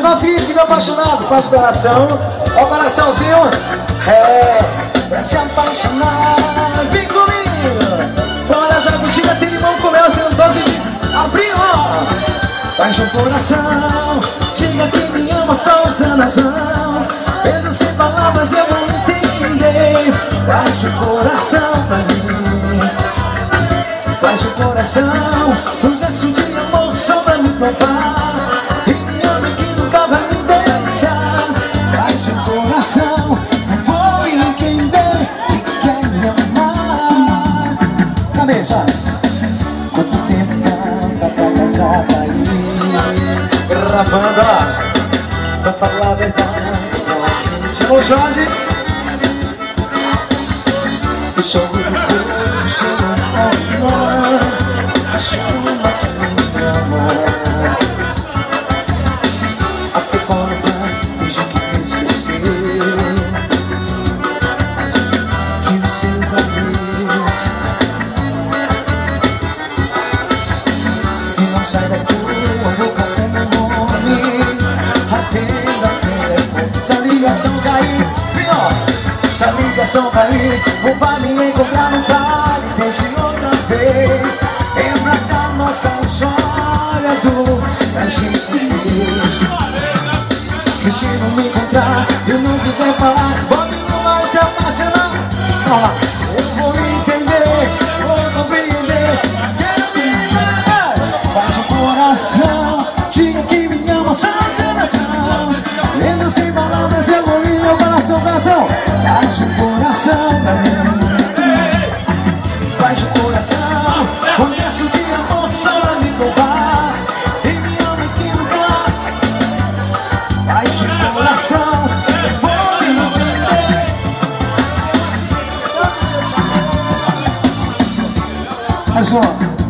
faz o seguinte, meu apaixonado, faz o coração. Ó o coraçãozinho. Pra se apaixonar, vem comigo. Fora Jabutina, tem limão com mel, sendo 12 de abril. Faz o coração, diga que me ama só usando as mãos. Mesmo sem palavras eu vou entender. Faz o coração pra mim. Faz o coração, um gesto de amor só pra me provar. E me ama que nunca vai me deixar. Faz o coração, vou entender que quer me amar. Cabeça. Quanto tempo falta pra casar daí? Gravando, ó. Pra falar a verdade, chamou Jorge. Eu sou o meu, sou o amor. A chama que me ama. Até quando vai, deixa que me esquecer. Que os seus amigos que não sai da tua boca até meu nome. Atenda o telefone. Se a ligação cair, pior. Se a ligação cair, ou vai me encontrar no bar e deixe outra vez. Lembra da nossa história do a gente fez. E se não me encontrar, eu não quiser falar, bote no ar se apaixonar. Eu vou entender, vou compreender. Faz o coração, diga que me ama, só fazendo as mãos. Lendo sem palavras, eu vou ir ao coração, coração. Faz o coração pra mim. Faz o coração, um gesto de amor só pra me provar. E me ama que nunca. Faz o coração, eu vou entender. Mais uma.